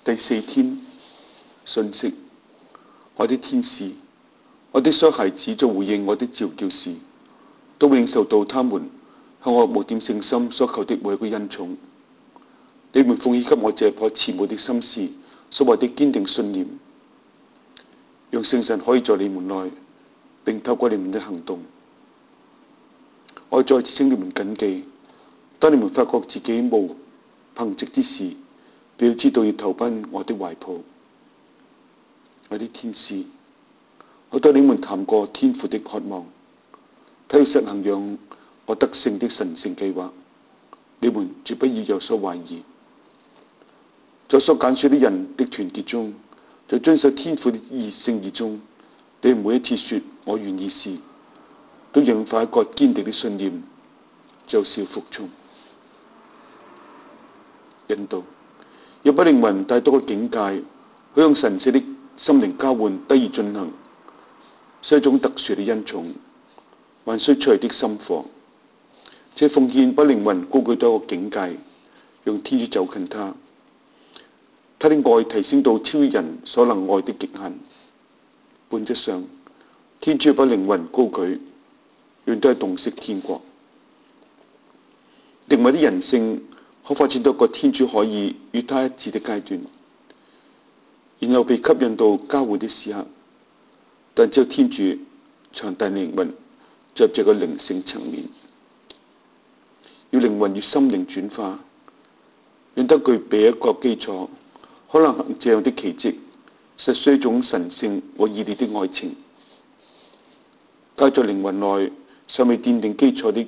第4天，信息：我的天使，我的所有孩子在回應我的召叫時，都會領受到他們向我無點誠心所求的每一個恩寵。你們奉獻給我這顆慈母的心事所懷的堅定信念，讓聖神可以在你們內，並透過你們的行動。我再次請你們謹記，當你們發覺自己無憑藉之時，便要知道要投奔我的懷抱。我的天使，我對你們談過天父的渴望，他要實行讓我得勝的神聖計劃，你們絕不要有所懷疑。在所揀選的人的團結中，在遵守天父的聖意中，你們每一次說我願意時，都引發一個堅定的信念，就是要服從。引導，若不靈魂帶到個境界，可用神聖的心靈交換得以進行，是一種特殊的恩寵，還需出嚟的心火。這奉獻把靈魂高舉到一個境界，用天主走近他，他的愛提升到超越人所能愛的極限。本質上，天主把靈魂高舉，原都係洞悉天國。靈魂的人性可發展到一個天主可以與他一致的階段，然後被吸引到交換的時刻，但只有天主常帶靈魂進入這個靈性層面。要靈魂與心靈轉化，讓得具備一個基礎，可能行這樣的奇蹟，實需一種神聖和熱烈的愛情。加在靈魂內尚未奠定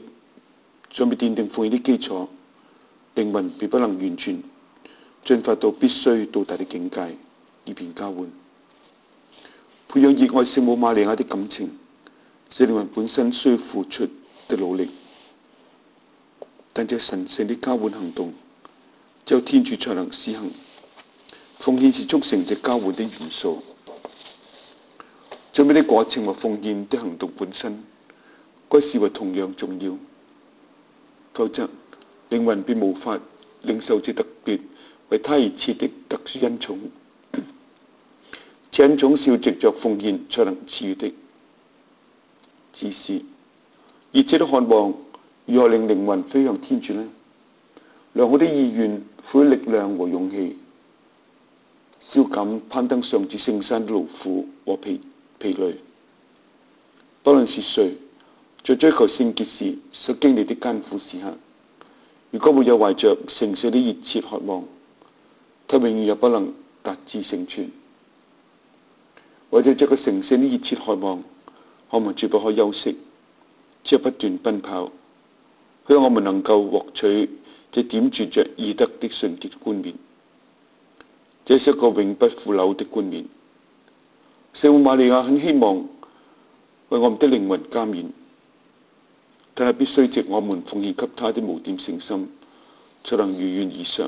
奉獻的基礎，靈魂便不能完全進發到必須到達的境界，以便交換。培養熱愛聖母瑪利亞的感情，是靈魂本身需要付出的努力。但這神聖的交換行動，只有天主才能施行。奉獻是促成這交換的元素。準備的過程和奉獻的行動本身，該視為同樣重要。否則，靈魂便無法領受這特別為他而設的特殊恩寵。這恩寵是要藉着奉獻才能賜予的。只是熱切的渴望，如何令靈魂飛向天主呢？良好的意願賦予力量和勇氣，消減攀登上主聖山的勞苦和疲累。不論是誰在追求聖潔時所經歷的艱苦時刻，如果沒有懷着誠實的熱切渴望，他永遠也不能達至成全。為咗這個誠實的熱切渴望，我們絕不可休息，只有不斷奔跑，希望我們能夠獲取這點綴着義德的純潔冠冕。這是一個永不腐朽的冠冕。聖母瑪利亞很希望為我們的靈魂加冕，但係必須藉我們奉獻給他的無點誠心，才能如願以償。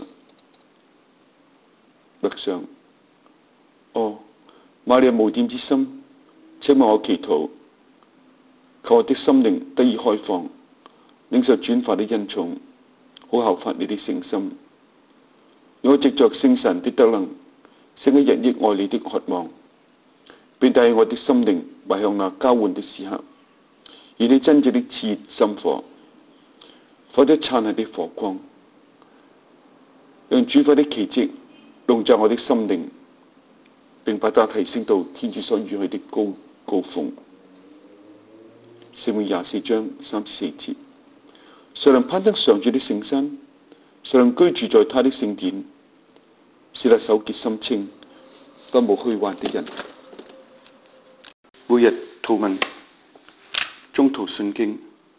默想，哦，瑪利亞無點之心，請為我祈禱，求我的心靈得以開放，領受轉化的恩寵，好效法你的聖心。讓我藉着聖神的德能，升起日益愛你的渴望，並帶我的心靈邁向那交換的時刻，而你真正的熾熱心火，發出燦爛的火光，讓轉化的奇蹟籠罩我的心靈，並把它提升到天主所預許的高峰。聖詠24章3至4節，誰能攀登上主的聖山？誰能居住在他的聖殿？是那手潔心清、不無虛幻的人。每日禱文，中途信經。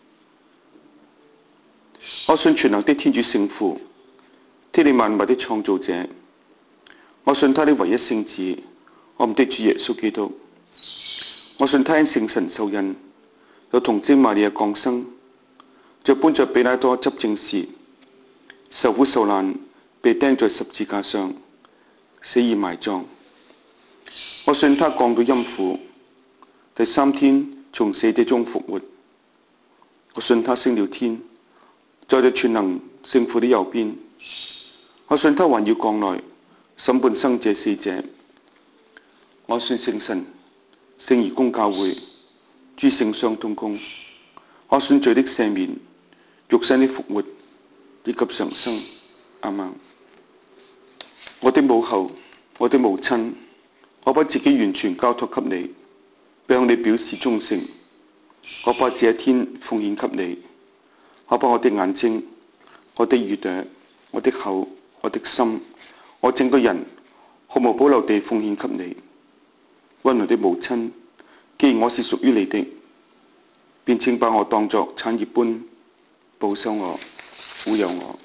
我信全能的天主聖父，天地萬物的創造者。我信他的唯一聖子，我們的主耶穌基督。我信他因聖神受孕，由童貞瑪利亞降生，在本着彼拉多執政時，受苦受難，被釘在十字架上，死而埋葬。我信他降到陰府，第3天從死者中復活。我信他升了天，坐在全能聖父的右邊。我信他還要降來， 審判生者死者。我信聖神、聖義公教會、諸聖相通功。我信罪的赦免、肉身的復活以及常生。阿們。我的母后，我的母親，我把自己完全交託給你，並向你表示忠誠。我把這一天奉獻給你，我把我的眼睛、我的耳朵、我的口、我的心、我整個人毫無保留地奉獻給你。溫柔的母親，既然我是屬於你的，便請把我當作產業般保守我、護佑我。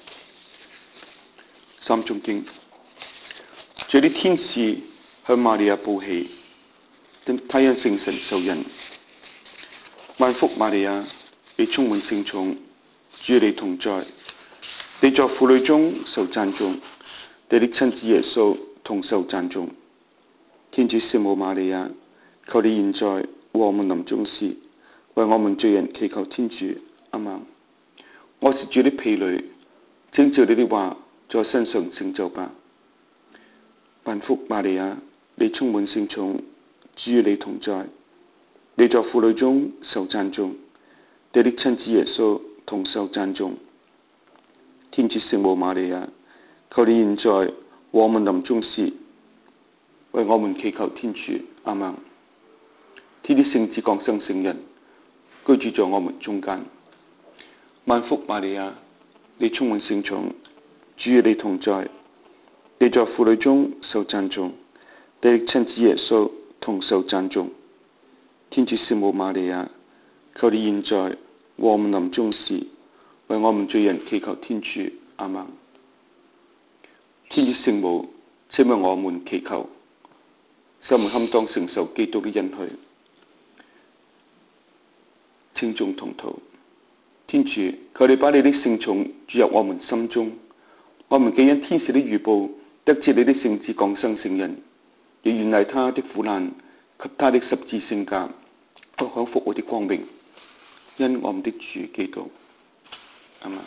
三誦經。主的天使向瑪利亞報喜，他因聖神受孕。萬福瑪利亞，你充滿聖寵，主與你同在，你在婦女中受讚頌，你的親子耶穌同受讚頌。天主聖母瑪利亞，求你現在和我們臨終時，為我們罪人祈求天主。阿們。我是主的婢女，請照你的話在我身上成就吧。萬福瑪利亞，你充滿聖寵，主與你同在，你在婦女中受讚頌，你的親子耶穌同受讚頌。天主聖母瑪利亞，求你現在和我們臨終時，為我們祈求天主。阿們。天主聖子降生聖人，居住在我們中間。萬福瑪利亞，你充滿聖寵，主與你同在，你在婦女中受讚頌，你的親子耶穌同受讚頌。天主聖母瑪利亞，求你現在和我們臨終時，為我們罪人祈求天主。阿們。天主聖母，請為我們祈求，使我們堪當承受基督的恩許。請眾同禱。天主，求你把你的聖寵注入我們心中，我們既因天使的預報得知你的聖子降生聖人，亦願賴他的苦難及他的十字聖架，得享復活的光榮。因我們的主基督。阿們。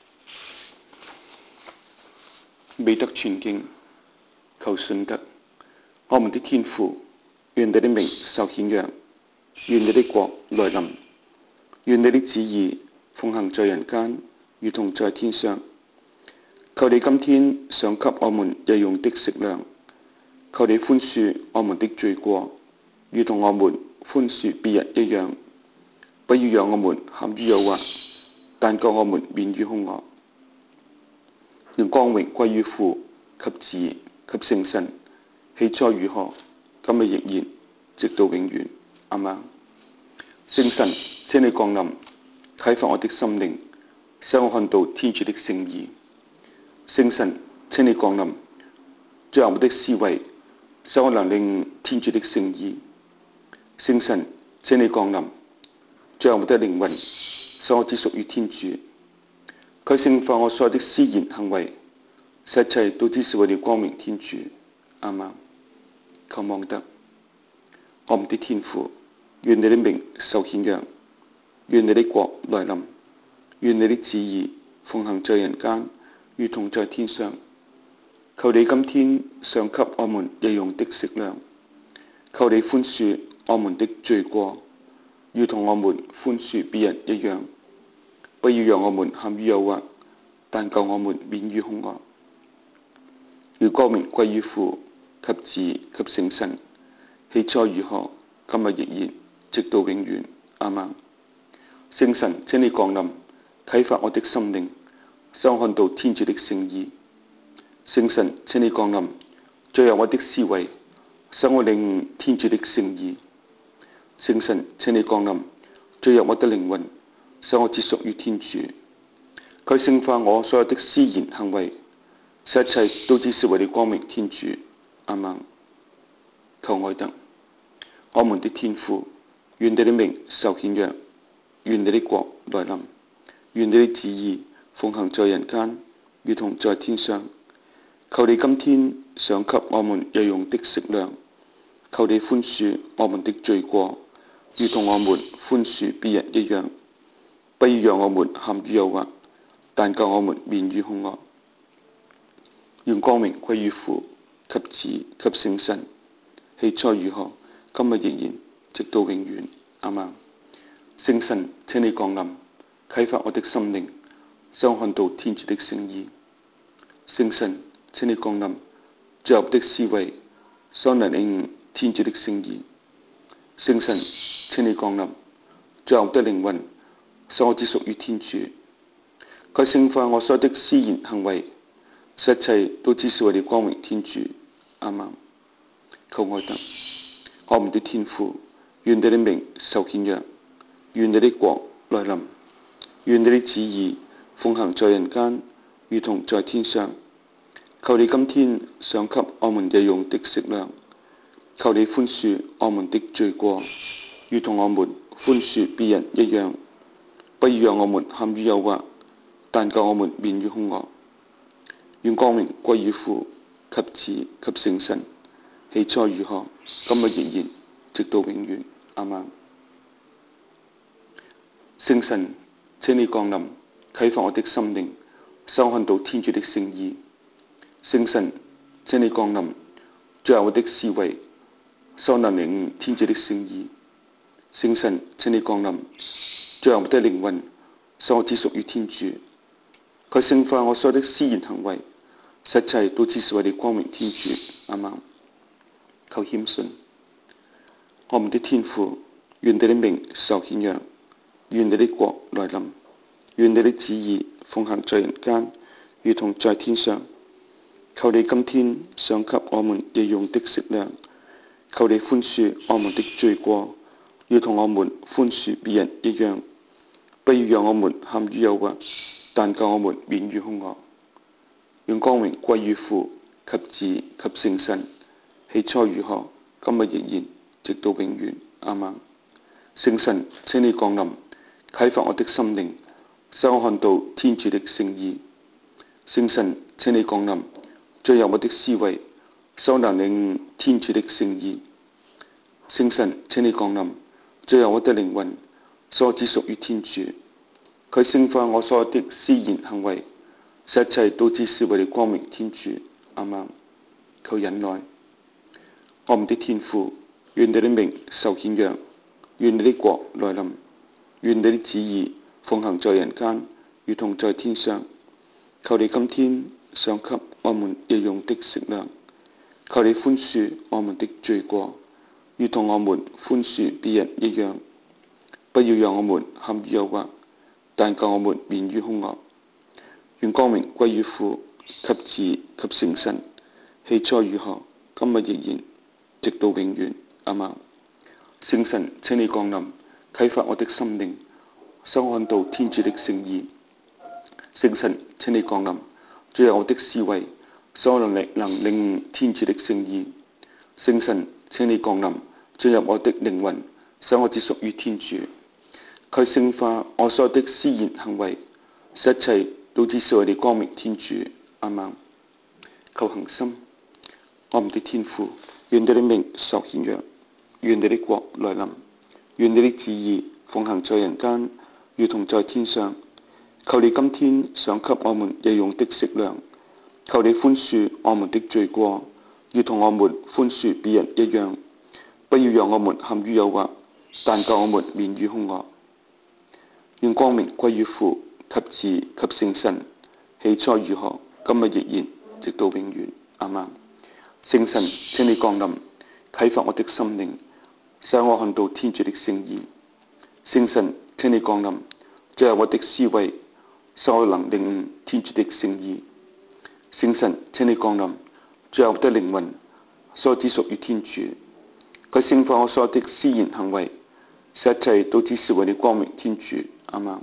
美德傳經，求信德。我們的天父，願你的名受顯揚，願你的國來臨，願你的旨意奉行在人間，如同在天上。求你今天賞給我們日用的食糧，求你寬恕我們的罪過，如同我們寬恕別人一樣，不要讓我們陷於誘惑，但救我們免於兇惡。願光榮歸於父及子及聖神，起初如何，今日亦然，直到永遠。阿們。聖神，請你降臨，啟發我的心靈，使我看到天主的聖義。聖神，請你降臨，進入我的思維，使我能領天主的聖意。聖神，請你降臨，進入我的靈魂，使我只屬於天主。佢聖化我所有的思言行為，使一切都只是為了光明天主。阿們。求望德。我們的天父，願你的名受顯揚，願你的國來臨，願你的旨意奉行在人間，如同在天上。求你今天賞給我們日用的食糧，求你寬恕我們的罪過，如同我們寬恕別人一樣，不要讓我們陷於誘惑，但救我們免於兇惡。願光榮歸於父及子及聖神，起初如何，今日亦然，直到永遠。阿們。聖神，請你降臨，啟發我的心靈，使我看到天主的聖義。聖神，請你降臨，進入我的思維，使我領悟天主的聖義。聖神，請你降臨，進入我的靈魂，使我只屬於天主。佢聖化我所有的思言行為，使一切都只是為了光明天主。阿們。求愛德。我們的天父，願你的名受顯揚，願你的國來臨，願你的旨意奉行在人間，如同在天上。求你今天賞給我們日用的食糧，求你寬恕我們的罪過，如同我們寬恕別人一樣，不要讓我們陷於誘惑，但救我們免於兇惡。願光榮歸於父及子及聖神，起初如何，今日亦然，直到永遠。阿們。聖神，請你降臨，啟發我的心靈，使我看到天主的聖意。聖神，請你降臨，進入我的思維，使我能領悟天主的聖意。聖神，請你降臨，進入我的靈魂，使我只屬於天主。佢聖化我所有的思言行為，使一切都只是為了光榮天主。阿們。求愛德，我們的天父，願你的名受顯揚，願你的國來臨，願你的旨意奉行在人間，如同在天上。求你今天賞給我們日用的食糧，求你寬恕我們的罪過，如同我們寬恕別人一樣，不要讓我們陷於誘惑，但救我們免於兇惡。願光榮歸於父及子及聖神，起初如何，今日亦然，直到永遠。阿們。聖神，請你降臨，啟發我的心靈，使我看到天主的聖意。聖神，請你降臨，進入我的思維，使我能領悟天主的聖意。聖神，請你降臨，進入我的靈魂，使我只屬於天主。佢聖化我所有的思言行為，使一切都只是為了光榮天主。阿們。求謙遜，我們的天父，願你的名受顯揚，願你的國來臨，願你的旨意奉行在人間，如同在天上。求你今天賞給我們日用的食糧，求你寬恕我們的罪過，如同我們寬恕別人一樣，不要讓我們陷於誘惑，但救我們免於兇惡。願光榮歸於父及子及聖神，起初如何，今日亦然，直到永遠。阿們。聖神，請你降臨，啟發我的心靈，使我看到天主的聖意。聖神，請你降臨，進入我的思維，使我能領悟天主的聖意。聖神，請你降臨，進入我的靈魂，使我只屬於天主。佢聖化我所有的思言行為，使一切都只是為了光榮天主。阿們。求忍耐，我們的天父，願你的名受顯揚，願你的國來臨，願你的旨意奉行在人間，如同在天上。求你今天賞給我們日用的食糧，求你寬恕我們的罪過，如同我們寬恕別人一樣，不要讓我們陷於誘惑，但救我們免於兇惡。願光榮歸於父及子及聖神，起初如何，今日亦然，直到永遠。阿們。聖神，請你降臨，啟發我的心靈，使我看到天主的聖意。聖神，請你降臨，進入我的思維，使我能領悟天主的聖意。聖神，請你降臨，進入我的靈魂，使我只屬於天主。佢聖化我所有的思言行為，使一切都只是為了光榮天主。阿們。求恒心，我們的天父，願你的名受顯揚，願你的國來臨，願你的旨意奉行在人間，如同在天上。求你今天賞給我們日用的食糧，求你寬恕我們的罪過，如同我們寬恕別人一樣，不要讓我們陷於誘惑，但救我們免於兇惡。願光榮歸於父及子及聖神，起初如何，今日亦然，直到永遠。阿們。聖神，請你降臨，啟發我的心靈，使我看到天主的聖意。聖神，請你降臨，進入我的思維，使我能領悟天主的聖意。聖神，請你降臨，進入我的靈魂，使我只屬於天主。佢聖化我所有的思言行為，使一切都只是為了光榮天主。阿們。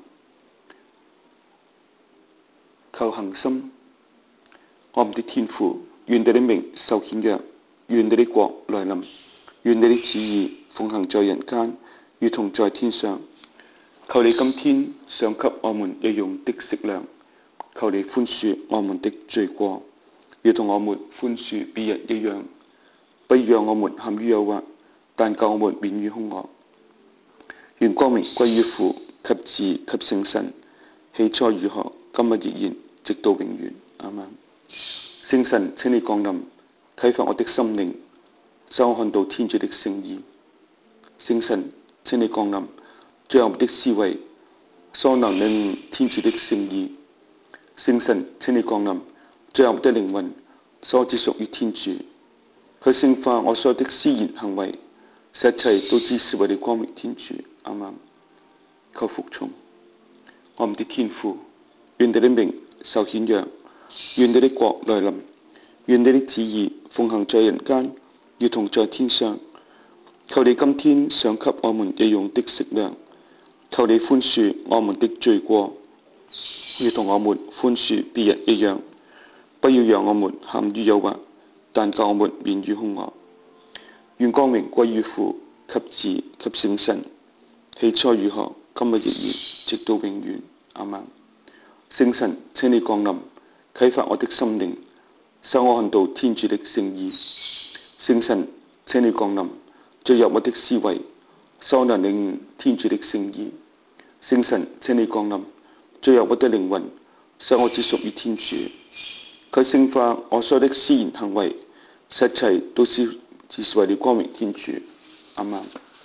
求恒心，我們的天父，願你的名受顯揚，願你的國來臨，願你的旨意奉行在人間，如同在天上。求你今天賞給我們日用的食糧，求你寬恕我們的罪過，如同我們寬恕別人一樣，不要讓我們陷於誘惑，但救我們免於兇惡。願光榮歸於父及子及聖神，起初如何，今日亦然，直到永遠。阿們。聖神，請你降臨， 啟發我的心靈，使我看到天主的聖意。聖神，請你降臨，進入我的思維，使我能領悟天主的聖意。聖神，請你降臨，進入我的靈魂，使我只屬於天主。佢聖化我所有的思言行為，使一切都只是為了光榮天主。阿們。求服從。我們的天父，願你的名受顯揚，願你的國來臨，願你的旨意奉行在人間，如同在天上。求你今天賞給我們日用的食糧，求你寬恕我們的罪過，如同我們寬恕別人一樣。不要讓我們陷於誘惑，但救我們免於兇惡。願光榮歸於父及子及聖神，起初如何，今日亦然，直到永遠。阿們。聖神，請你降臨，啟發我的心靈，使我看到天主的聖意。聖神，請你降臨，進入我的思維，使我能領悟天主的聖意。聖神，請你降臨，進入我的靈魂，使我只屬於天主。佢聖化我所有的思言行為，使一切都只是為了光榮天主。阿們。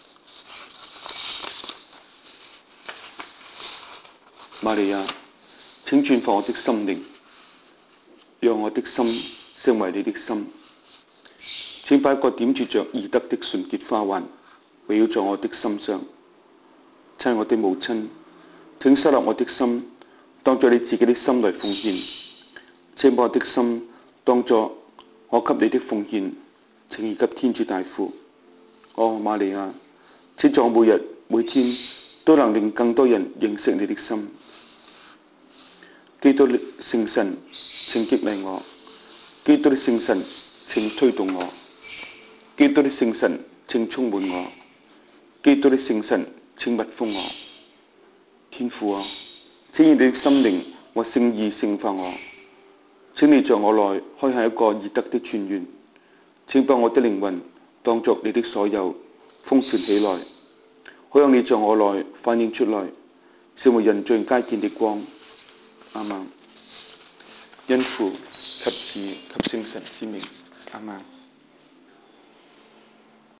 瑪利亞，請轉化我的心靈，讓我的心成為你的心。請把一個點綴着義德的純潔花環圍繞在我的心上。親愛的母親，請收納我的心，當作你自己的心來奉獻。請把我的心當作我給你的奉獻，請移給天主大父。哦，瑪利亞，請在我每天都能令更多人認識你的心。基督的聖神，請激勵我；基督的聖神，請推動我；基督的聖神，請充滿我；基督的聖神，請密封我。天父啊，請以你的心靈和聖意聖化我，請你在我內開下一個義德的泉源，請把我的靈魂當作你的所有，封存起來，好讓你在我內反映出來，成為人盡皆見的光。阿們。因父及子及聖神之名。阿們。